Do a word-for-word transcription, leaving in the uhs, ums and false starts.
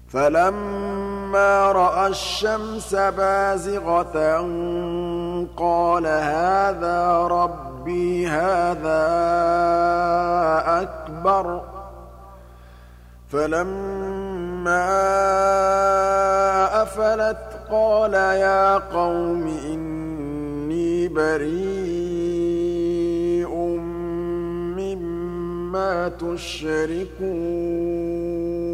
فَلَمَّا رَأَى الشَّمْسَ بَازِغَةً قَالَ هَٰذَا رَبِّي هَٰذَا أَكْبَرُ ۖ فَلَمَّا أَفَلَتْ قَالَ يَا قَوْمِ إِنِّي بَرِيءٌ مِّمَّا تُشْرِكُونَ